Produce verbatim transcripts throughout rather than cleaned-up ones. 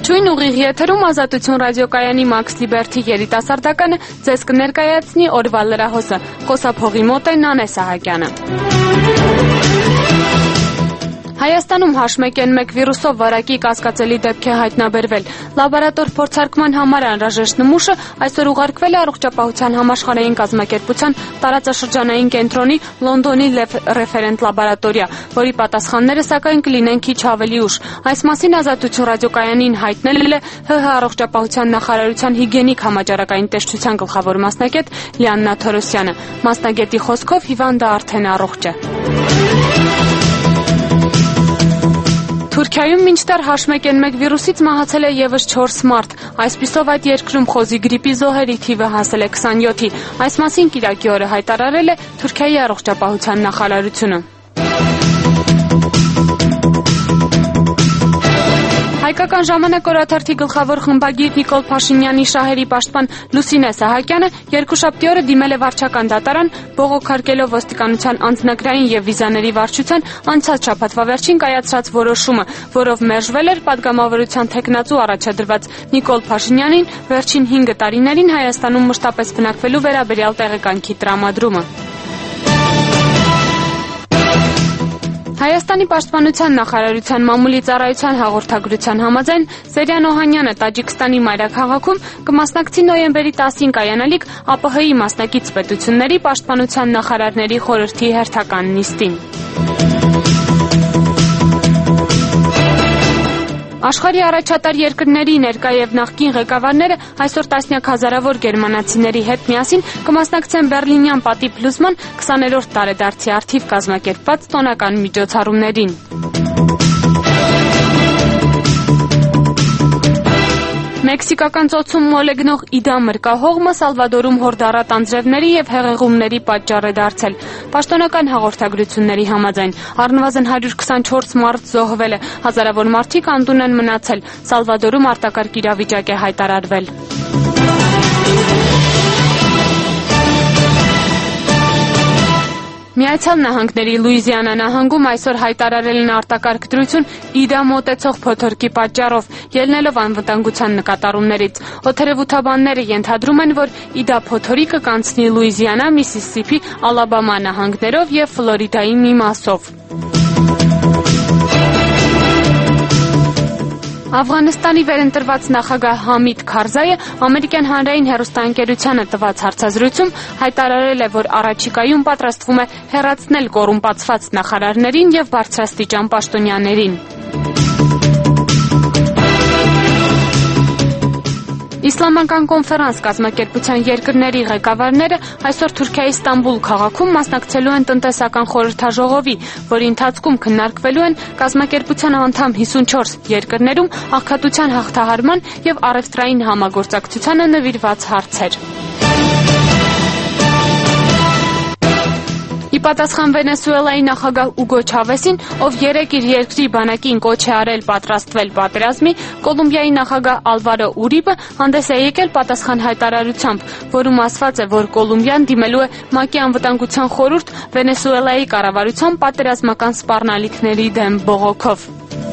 Ողջույն, ուղիղ եթերում Ազատություն ռադիոկայանի Max Liberty երիտասարդականը ձեզ կներկայացնի օրվա լրահոսը։ Խոսափողի մոտ է Նանե Սահակյանը։ Հայաստանում H one N one վիրուսով վարակի կասկածելի դեպք է հայտնաբերվել։ Լաբորատոր փորձարկման համար անհրաժեշտ նմուշը այսօր ուղարկվել է Առողջապահության համաշխարհային կազմակերպության տարածաշրջանային կենտրոնի Լոնդոնի ռեֆերենտ լաբորատորիա, որի պատասխանները սակայն կլինեն քիչ ավելի ուշ։ Այս մասին Ազատություն ռադիոկայանին հայտնել է H H Առողջապահության նախարարության հիգիենիկ համաճարակային տեսչության գլխավոր մասնագետ Լիաննա Թորոսյանը։ Մասնագետի խոսքով հիվանդը արդեն առողջ է։ Թուրքիայում մինչդեռ H one N one վիրուսից մահացել է եւս չորս մարդ։ Այսպիսով այդ երկրում խոզի գրիպի զոհերի թիվը հասել է քսանյոթի։ Այս մասին կիրակի օրը հայտարարել է Թուրքիայի առողջապահության նախարարությունը։ Հայկական ժամանակ օրաթերթի գլխավոր խմբագիր Նիկոլ Փաշինյանի շահերի պաշտպան Լուսինե Սահակյանը երկուշաբթի օրը դիմել է վարչական դատարան, բողոքարկելով ոստիկանության անձնագրային եւ վիզաների վարչության անցած շաբաթվա վերջին կայացրած որոշումը, որով մերժվել էր падգամավորության թեկնածու առաջադրված Նիկոլ Փաշինյանին վերջին հինգ տարիներին Հայաստանում մշտապես բնակվելու վերաբերյալ տեղեկանքի տրամադրումը։ Հայաստանի պաշտպանության նախարարության մամուլի ծառայության հաղորդագրության համաձայն Սերյան Օհանյանը Տաջիկստանի մայրաքաղաքում կմասնակցի նոյեմբերի տասին կայանալիք A P H-ի մասնակից պետությունների պաշտպանության նախարարների խորհրդի հերթական նիստին։ Աշխարհի առաջատար երկրների ներկա եւ նախկին ղեկավարները այսօր տասնյակ հազարավոր գերմանացիների հետ միասին կմասնակցեն Բեռլինյան պատի փլուզման քսաներորդ տարեդարձի առթիվ կազմակերպված տոնական միջոցառումներին։ Մեքսիկական ծոցում մոլեգնող Իդա մրկահողմը Սալվադորում հորդառատ անձրևների եւ հեղեղումների պատճառ է դարձել։ Պաշտոնական հաղորդագրությունների համաձայն առնվազն հարյուր քսանչորս մարդ զոհվել է, հազարավոր մարդիկ անդուն են մնացել։ Սալվադորում արտակարգ իրավիճակ է հայտարարվել։ Միացյալ Նահանգների Լուիզիանա նահանգում այսօր հայտարարել են արտակարգ դրություն Իդա մոտեցող փոթորկի պատճառով, ելնելով անվտանգության նկատառումներից։ Օդերևութաբանները ենթադրում են, որ Իդա փոթորիկը կանցնի Լուիզիանա, Միսիսիփի, Ալաբամա նահանգներով եւ Ֆլորիդայի մի մասով։ Աֆղանստանի վերընտրված նախագահ Համիդ Քարզայը ամերիկյան հանրային հեռուստաընկերությանը տված հարցազրույցում հայտարարել է, որ առաջիկայում պատրաստվում է հեռացնել կոռումպացված նախարարներին եւ բարձրաստիճան պաշտոնյաներին։ Իսլամական կոնֆերանս կազմակերպության երկրների ղեկավարները այսօր Թուրքիայի Ստամբուլ քաղաքում մասնակցելու են տնտեսական խորհրդաժողովի, որի ընթացքում քննարկվելու են կազմակերպության անդամ հիսունչորս երկրներում աղքատության հաղթահարման եւ առևտրային համագործակցությանը նվիրված հարցեր։ Ի պատասխան Վենեսուելայի նախագահ Ուգո Չավեսին, ով երեկ իր երկրի բանակին կոչ է արել պատրաստվել պատերազմի, Կոլումբիայի նախագահ Ալվարո Ուրիբը հանդես է եկել պատասխան հայտարարությամբ, որում ասված է, որ Կոլումբիան դիմելու է ՄԱԿ-ի անվտանգության խորհուրդ Վենեսուելայի կառավարության պատերազմական սպառնալիքների դեմ բողոքով։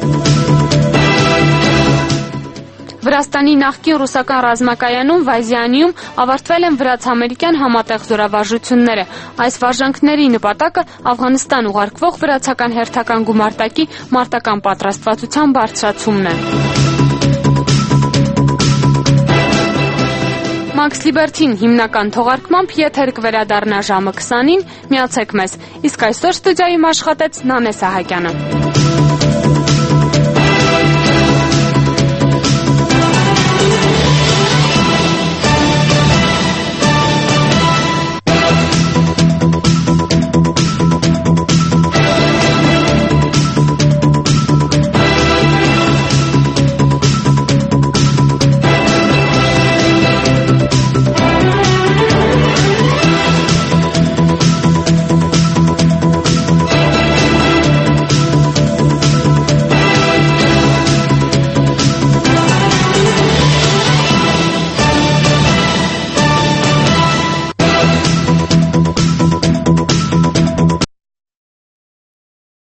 Վրաստանի նախկին ռուսական ռազմակայանում Վայզյանիում ավարտվել են վրաց-ամերիկյան համատեղ զորավարժությունները։ Այս վարժանքների նպատակը Աֆղանստան ուղարկվող վրացական հերթական գումարտակի մարտական պատրաստվածության բարձրացումն է։ Max Liberty-ին հիմնական թողարկմամբ եթեր կվերադառնա ժամը քսանին, միացեք մեզ։ Իսկ այսօր ստուդիայում աշխատեց Նանե Սահակյանը։